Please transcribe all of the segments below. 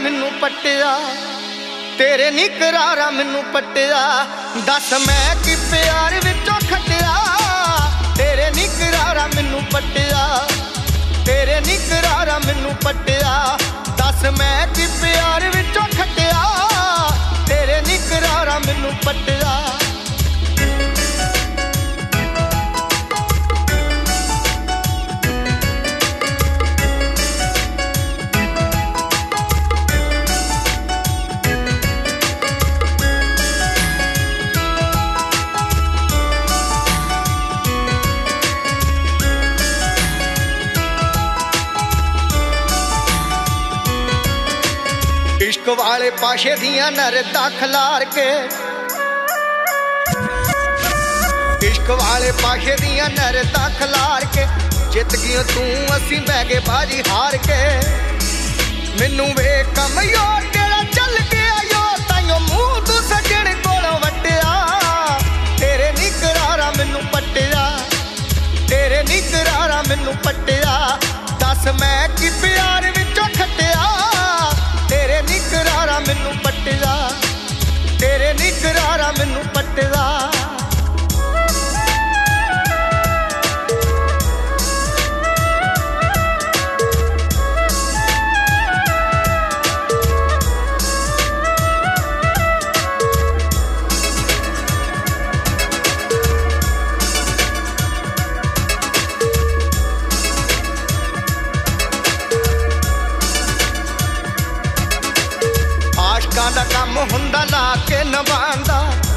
मैनू पट्टिया, तेरे नी करारा मैनू पट्टिया। दस मैं कि प्यार विचों खटिया, तेरे नी करारा मैनू पट्टिया, तेरे नी करारा मैनू पट्टिया। दस मैं कि प्यार विचों खटिया, तेरे नी करारा मैनू पट्टिया। इश्क वाले पाशे दियां नरदा खलार के, इश्क वाले पाशे दियां नरदा खलार के। जित गई तू असी बह गए बाजी हार के। मैनू वेख कमयो तेरा चल गया यो, ताइयों मुंह तू सजण कोलों वटिया। तेरे नी करारा मैनू पट्टिया, तेरे नी करारा मैनू पट्टिया। दस मैं कि प्यार विचों खटिया, तेरे नी करारा मैनू पट्टिया, तेरे नी करारा मैनू पट्टिया। आशकां दा कम हुंदा ला के नभांदा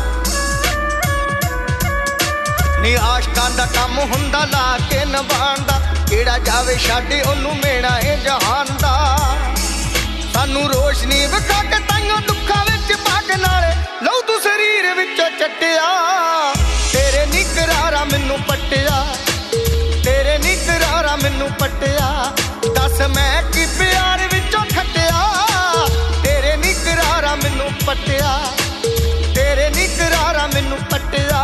नी, आशकां दा कम हुंदा ला के नभांदा। केड़ा जावे छड्ड ओनू मेणा है जहान दा। सानू रोशनी विखा के ताइयों दुखां विच पग नाल लहू तू शरीर विचों चट्टिया। तेरे नी करारा मैनू पट्टिया, तेरे नी करारा मैनू पट्टिया। दस मैं कि प्यार विचों खटिया, तेरे नी करारा मैनू पट्टिया, तेरे नी करारा मैनू पट्टिया।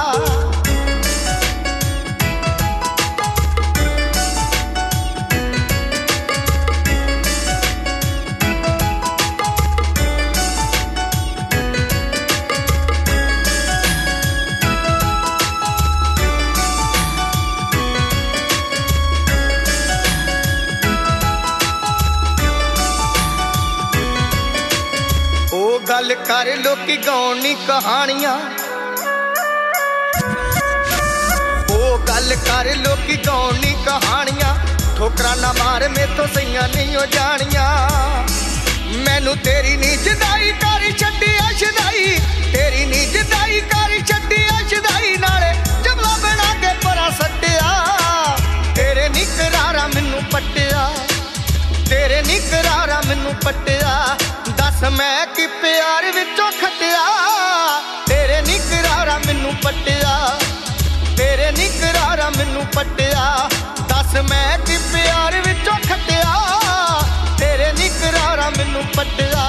गल कर लोकी गाउनी कहानियां, ओ गल कर लोकी गाउनी कहानियां। ठोकरा ना मार मेथों सईयां नहीं हो जानियां। मैनू तेरी नी जुदाई कर छड्डी अशदाई, तेरी नी जुदाई कर छड्डी अशदाई। नाले जमला बना के परा सट्टिया, तेरे नी करारा मैनू पट्टिया, तेरे नी करारा मैनू पट्टिया। दस मैं कि प्यार विचों खटिया, तेरे नी करारा मैनू पट्टिया, तेरे नी करारा मैनू पट्टिया। दस मैं कि प्यार विचों खटिया, तेरे नी करारा मैनू पट्टिया।